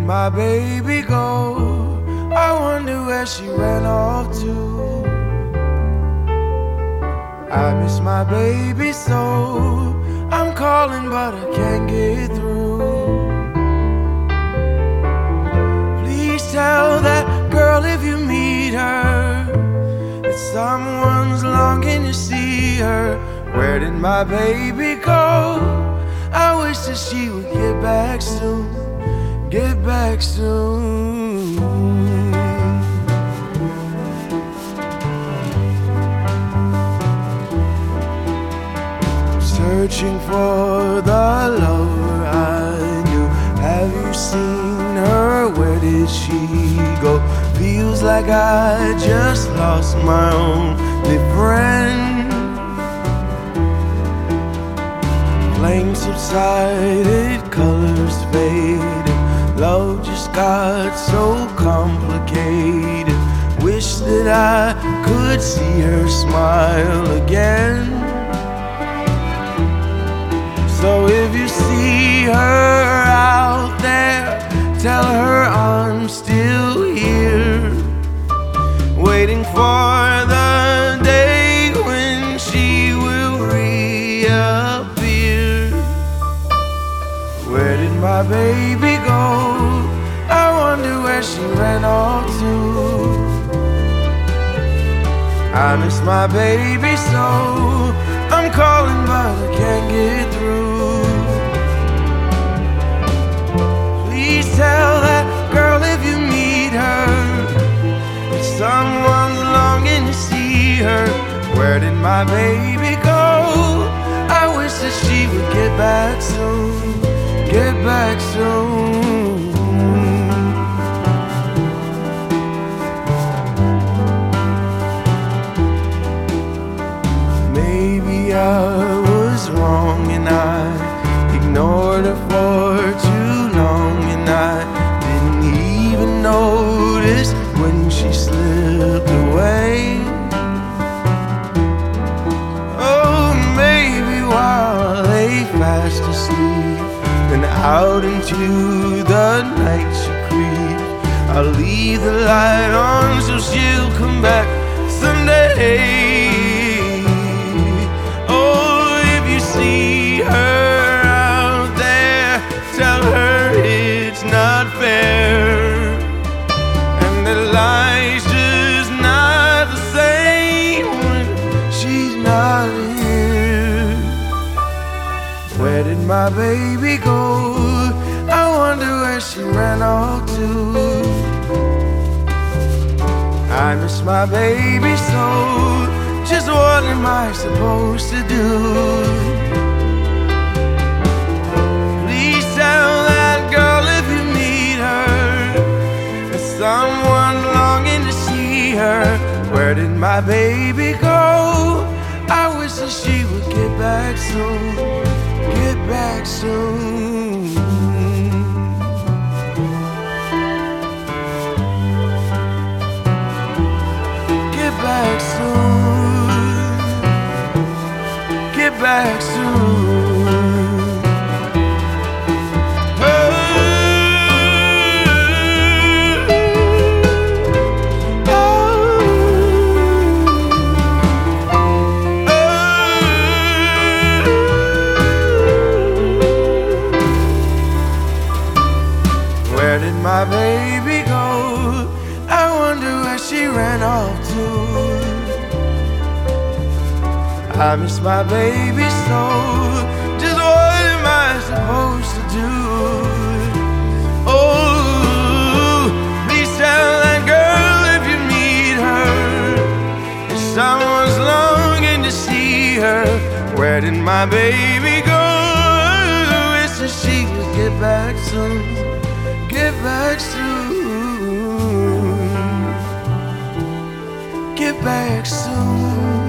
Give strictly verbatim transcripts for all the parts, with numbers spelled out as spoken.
my baby go? I wonder where she ran off to. I miss my baby so. I'm calling but I can't get through. Please tell that girl if you meet her that someone's longing to see her. Where did my baby go? I wish that she would get back soon. Get back soon. Searching for the lover I knew. Have you seen her? Where did she go? Feels like I just lost my only friend. Flames subsided, colors faded. Love just got so complicated. Wish that I could see her smile again. So if you see her out there, tell her I'm still here, waiting for the day when she will reappear. Where did my baby go? I wonder where she ran off to. I miss my baby so. I'm calling but I can't get through. Please tell that girl if you meet her that someone's longing to see her. Where did my baby go? I wish that she would get back soon. Get back soon. Maybe I was wrong and I ignored her for too long, and I didn't even notice when she slipped away. Oh, maybe while I lay fast asleep and out into the night she creeps, I'll leave the light on so she'll come back someday. See her out there, tell her it's not fair, and that life's just not the same when she's not here. Where did my baby go? I wonder where she ran off to. I miss my baby so. Just what am I supposed to do? Please tell that girl if you meet her there's someone longing to see her. Where did my baby go? I wish that she would get back soon. Get back soon. Get back soon. Get back soon. Oh, oh, oh. Where did my baby go? I wonder where she ran off to. I miss my baby so. Just what am I supposed to do? Oh, please tell that girl if you meet her if someone's longing to see her. Where did my baby go? Wish that she could get back soon. Get back soon. Get back soon.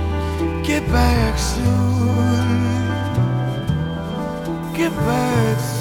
Get back soon. Get back soon.